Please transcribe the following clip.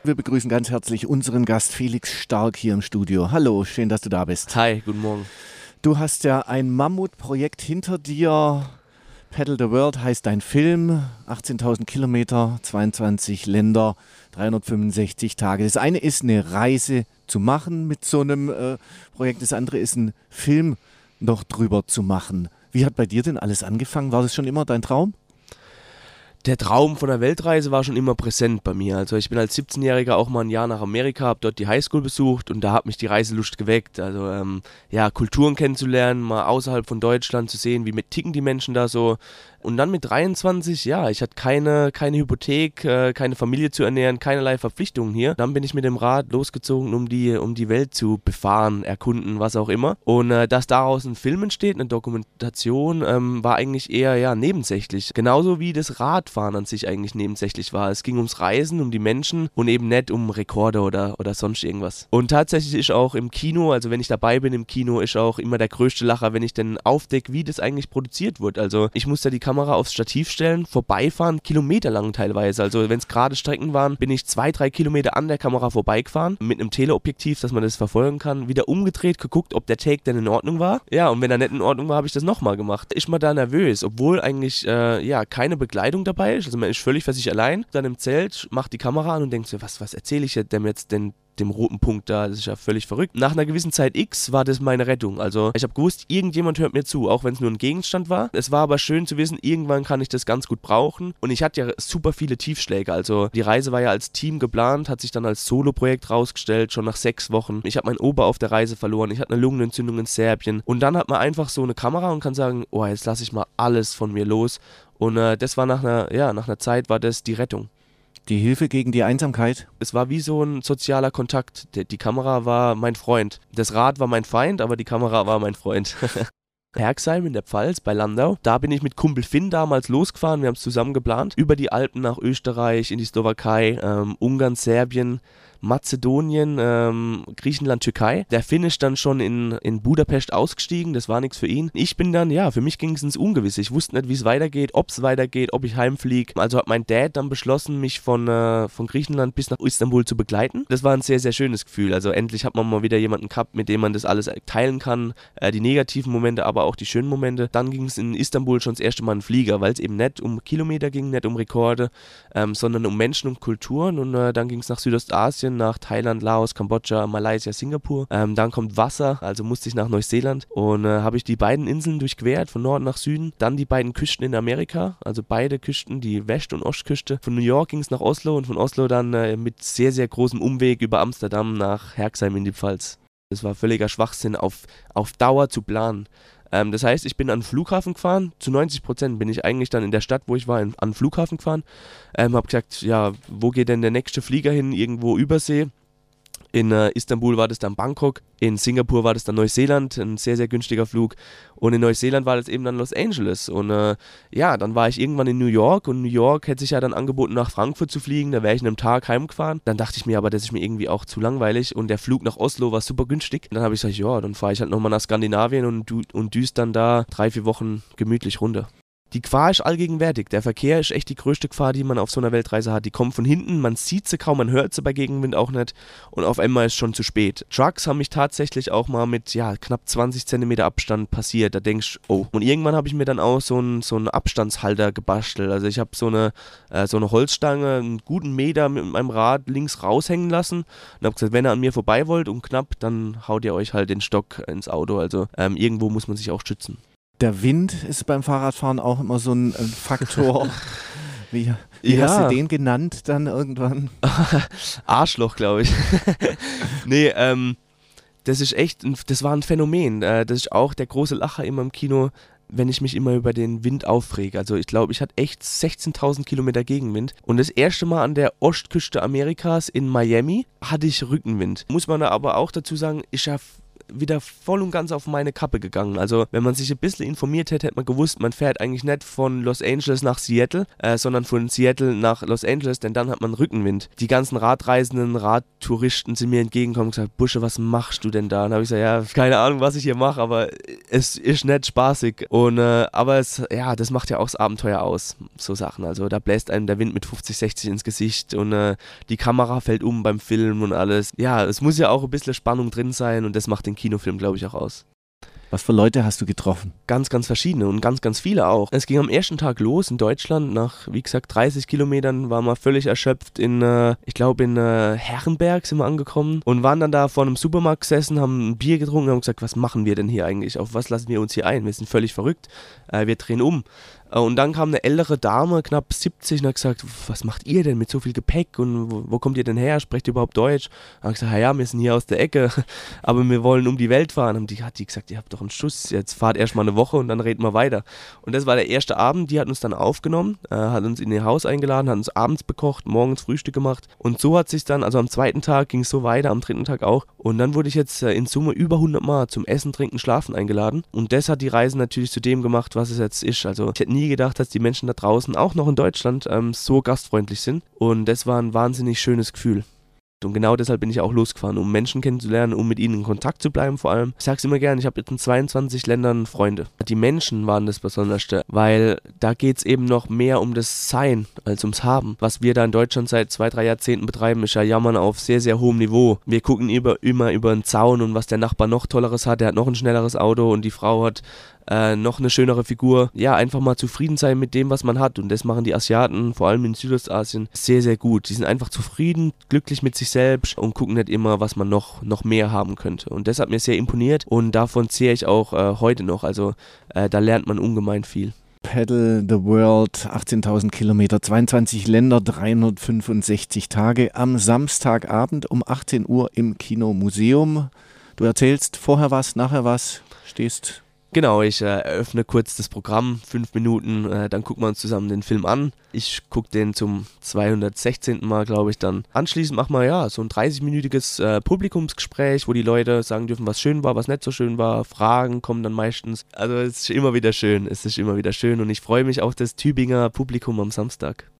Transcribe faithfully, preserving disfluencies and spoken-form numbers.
Wir begrüßen ganz herzlich unseren Gast Felix Stark hier im Studio. Hallo, schön, dass du da bist. Hi, guten Morgen. Du hast ja ein Mammutprojekt hinter dir. Paddle the World heißt dein Film. achtzehntausend Kilometer, zweiundzwanzig Länder, dreihundertfünfundsechzig Tage. Das eine ist eine Reise zu machen mit so einem äh, Projekt. Das andere ist ein Film noch drüber zu machen. Wie hat bei dir denn alles angefangen? War das schon immer dein Traum? Der Traum von der Weltreise war schon immer präsent bei mir. Also ich bin als siebzehnjähriger auch mal ein Jahr nach Amerika, habe dort die Highschool besucht und da hat mich die Reiselust geweckt. Also ähm, ja, Kulturen kennenzulernen, mal außerhalb von Deutschland zu sehen, wie mit ticken die Menschen da so. Und dann mit dreiundzwanzig, ja, ich hatte keine, keine Hypothek, äh, keine Familie zu ernähren, keinerlei Verpflichtungen hier. Dann bin ich mit dem Rad losgezogen, um die, um die Welt zu befahren, erkunden, was auch immer. Und äh, dass daraus ein Film entsteht, eine Dokumentation, ähm, war eigentlich eher ja, nebensächlich. Genauso wie das Radfahren an sich eigentlich nebensächlich war. Es ging ums Reisen, um die Menschen und eben nicht um Rekorde oder, oder sonst irgendwas. Und tatsächlich ist auch im Kino, also wenn ich dabei bin im Kino, ist auch immer der größte Lacher, wenn ich dann aufdecke, wie das eigentlich produziert wird. Also ich muss da die Kamera Kamera aufs Stativ stellen, vorbeifahren, kilometerlang teilweise. Also wenn es gerade Strecken waren, bin ich zwei, drei Kilometer an der Kamera vorbeigefahren, mit einem Teleobjektiv, dass man das verfolgen kann, wieder umgedreht, geguckt, ob der Take denn in Ordnung war. Ja, und wenn er nicht in Ordnung war, habe ich das nochmal gemacht. Ist man da nervös, obwohl eigentlich äh, ja keine Begleitung dabei ist, also man ist völlig für sich allein, dann im Zelt, macht die Kamera an und denkt so, was, was erzähle ich dem jetzt denn dem roten Punkt da, das ist ja völlig verrückt. Nach einer gewissen Zeit X war das meine Rettung, also ich habe gewusst, irgendjemand hört mir zu, auch wenn es nur ein Gegenstand war. Es war aber schön zu wissen, irgendwann kann ich das ganz gut brauchen und ich hatte ja super viele Tiefschläge, also die Reise war ja als Team geplant, hat sich dann als Solo-Projekt rausgestellt, schon nach sechs Wochen. Ich habe mein Ober auf der Reise verloren, ich hatte eine Lungenentzündung in Serbien und dann hat man einfach so eine Kamera und kann sagen, oh, jetzt lasse ich mal alles von mir los und äh, das war nach einer, ja, nach einer Zeit war das die Rettung. Die Hilfe gegen die Einsamkeit? Es war wie so ein sozialer Kontakt. Die, die Kamera war mein Freund. Das Rad war mein Feind, aber die Kamera war mein Freund. Herxheim in der Pfalz bei Landau. Da bin ich mit Kumpel Finn damals losgefahren. Wir haben es zusammen geplant. Über die Alpen nach Österreich, in die Slowakei, ähm, Ungarn, Serbien, Mazedonien, ähm, Griechenland, Türkei. Der Finn ist dann schon in, in Budapest ausgestiegen, das war nichts für ihn. Ich bin dann, ja, für mich ging es ins Ungewisse. Ich wusste nicht, wie es weitergeht, ob es weitergeht, ob ich heimfliege. Also hat mein Dad dann beschlossen, mich von, äh, von Griechenland bis nach Istanbul zu begleiten. Das war ein sehr, sehr schönes Gefühl. Also endlich hat man mal wieder jemanden gehabt, mit dem man das alles teilen kann. Äh, die negativen Momente, aber auch die schönen Momente. Dann ging es in Istanbul schon das erste Mal in den Flieger, weil es eben nicht um Kilometer ging, nicht um Rekorde, ähm, sondern um Menschen und Kulturen. Und äh, dann ging es nach Südostasien, nach Thailand, Laos, Kambodscha, Malaysia, Singapur. Ähm, dann kommt Wasser, also musste ich nach Neuseeland und äh, habe ich die beiden Inseln durchquert, von Norden nach Süden. Dann die beiden Küsten in Amerika, also beide Küsten, die West- und Ostküste. Von New York ging es nach Oslo und von Oslo dann äh, mit sehr, sehr großem Umweg über Amsterdam nach Herxheim in die Pfalz. Das war völliger Schwachsinn, auf, auf Dauer zu planen. Ähm, das heißt, ich bin an den Flughafen gefahren, zu neunzig Prozent bin ich eigentlich dann in der Stadt, wo ich war, in, an den Flughafen gefahren. Ähm, hab gesagt, ja, wo geht denn der nächste Flieger hin? Irgendwo Übersee. In äh, Istanbul war das dann Bangkok, in Singapur war das dann Neuseeland, ein sehr, sehr günstiger Flug. Und in Neuseeland war das eben dann Los Angeles. Und äh, ja, dann war ich irgendwann in New York und New York hätte sich ja dann angeboten, nach Frankfurt zu fliegen. Da wäre ich in einem Tag heimgefahren. Dann dachte ich mir aber, das ist mir irgendwie auch zu langweilig und der Flug nach Oslo war super günstig. Und dann habe ich gesagt, ja, dann fahre ich halt nochmal nach Skandinavien und, und düst dann da drei, vier Wochen gemütlich runter. Die Gefahr ist allgegenwärtig. Der Verkehr ist echt die größte Gefahr, die man auf so einer Weltreise hat. Die kommen von hinten, man sieht sie kaum, man hört sie bei Gegenwind auch nicht und auf einmal ist schon zu spät. Trucks haben mich tatsächlich auch mal mit ja, knapp zwanzig Zentimeter Abstand passiert. Da denkst du, oh. Und irgendwann habe ich mir dann auch so einen so einen Abstandshalter gebastelt. Also ich habe so eine, äh, so eine Holzstange, einen guten Meter mit meinem Rad links raushängen lassen und habe gesagt, wenn ihr an mir vorbei wollt und knapp, dann haut ihr euch halt den Stock ins Auto. Also ähm, irgendwo muss man sich auch schützen. Der Wind ist beim Fahrradfahren auch immer so ein, ein Faktor. Wie, wie ja. hast du den genannt dann irgendwann? Arschloch, glaube ich. nee, ähm, das ist echt, ein, das war ein Phänomen. Äh, das ist auch der große Lacher immer im Kino, wenn ich mich immer über den Wind aufrege. Also ich glaube, ich hatte echt sechzehntausend Kilometer Gegenwind. Und das erste Mal an der Ostküste Amerikas in Miami hatte ich Rückenwind. Muss man da aber auch dazu sagen, ich ja wieder voll und ganz auf meine Kappe gegangen. Also wenn man sich ein bisschen informiert hätte, hätte man gewusst, man fährt eigentlich nicht von Los Angeles nach Seattle, äh, sondern von Seattle nach Los Angeles, denn dann hat man Rückenwind. Die ganzen Radreisenden, Radtouristen sind mir entgegengekommen und gesagt, Busche, was machst du denn da? Und dann habe ich gesagt, ja, keine Ahnung, was ich hier mache, aber es ist nicht spaßig. Und, äh, aber es, ja, das macht ja auch das Abenteuer aus, so Sachen. Also da bläst einem der Wind mit fünfzig, sechzig ins Gesicht und äh, die Kamera fällt um beim Film und alles. Ja, es muss ja auch ein bisschen Spannung drin sein und das macht den Kinofilm, glaube ich, auch aus. Was für Leute hast du getroffen? Ganz, ganz verschiedene und ganz, ganz viele auch. Es ging am ersten Tag los in Deutschland. Nach, wie gesagt, dreißig Kilometern waren wir völlig erschöpft in, äh, ich glaube in äh, Herrenberg sind wir angekommen und waren dann da vor einem Supermarkt gesessen, haben ein Bier getrunken und haben gesagt, was machen wir denn hier eigentlich? Auf was lassen wir uns hier ein? Wir sind völlig verrückt. Äh, wir drehen um. Und dann kam eine ältere Dame, knapp siebzig, und hat gesagt, was macht ihr denn mit so viel Gepäck und wo, wo kommt ihr denn her? Sprecht ihr überhaupt Deutsch? Und ich gesagt, ja, wir sind hier aus der Ecke, aber wir wollen um die Welt fahren. Und die hat die gesagt, ihr habt doch einen Schuss, jetzt fahrt erst mal eine Woche und dann reden wir weiter. Und das war der erste Abend, die hat uns dann aufgenommen, äh, hat uns in ihr Haus eingeladen, hat uns abends bekocht, morgens Frühstück gemacht. Und so hat sich dann, also am zweiten Tag ging es so weiter, am dritten Tag auch. Und dann wurde ich jetzt äh, in Summe über hundert Mal zum Essen, Trinken, Schlafen eingeladen. Und das hat die Reise natürlich zu dem gemacht, was es jetzt ist. Also ich hätte nie gedacht, dass die Menschen da draußen, auch noch in Deutschland, ähm, so gastfreundlich sind. Und das war ein wahnsinnig schönes Gefühl. Und genau deshalb bin ich auch losgefahren, um Menschen kennenzulernen, um mit ihnen in Kontakt zu bleiben vor allem. Ich sag's immer gern, ich habe jetzt in zweiundzwanzig Ländern Freunde. Die Menschen waren das Besonderste, weil da geht's eben noch mehr um das Sein als ums Haben. Was wir da in Deutschland seit zwei, drei Jahrzehnten betreiben, ist ja Jammern auf sehr, sehr hohem Niveau. Wir gucken über, immer über den Zaun und was der Nachbar noch Tolleres hat. Der hat noch ein schnelleres Auto und die Frau hat Äh, noch eine schönere Figur. Ja, einfach mal zufrieden sein mit dem, was man hat. Und das machen die Asiaten, vor allem in Südostasien, sehr, sehr gut. Die sind einfach zufrieden, glücklich mit sich selbst und gucken nicht immer, was man noch, noch mehr haben könnte. Und das hat mir sehr imponiert und davon zehre ich auch äh, heute noch. Also äh, da lernt man ungemein viel. Paddle the World, achtzehntausend Kilometer, zweiundzwanzig Länder, dreihundertfünfundsechzig Tage am Samstagabend um achtzehn Uhr im Kino Museum. Du erzählst vorher was, nachher was, stehst... Genau, ich äh, eröffne kurz das Programm, fünf Minuten, äh, dann gucken wir uns zusammen den Film an. Ich gucke den zum zweihundertsechzehnten Mal, glaube ich, dann. Anschließend machen wir ja so ein dreißig-minütiges äh, Publikumsgespräch, wo die Leute sagen dürfen, was schön war, was nicht so schön war. Fragen kommen dann meistens. Also es ist immer wieder schön, es ist immer wieder schön und ich freue mich auf das Tübinger Publikum am Samstag.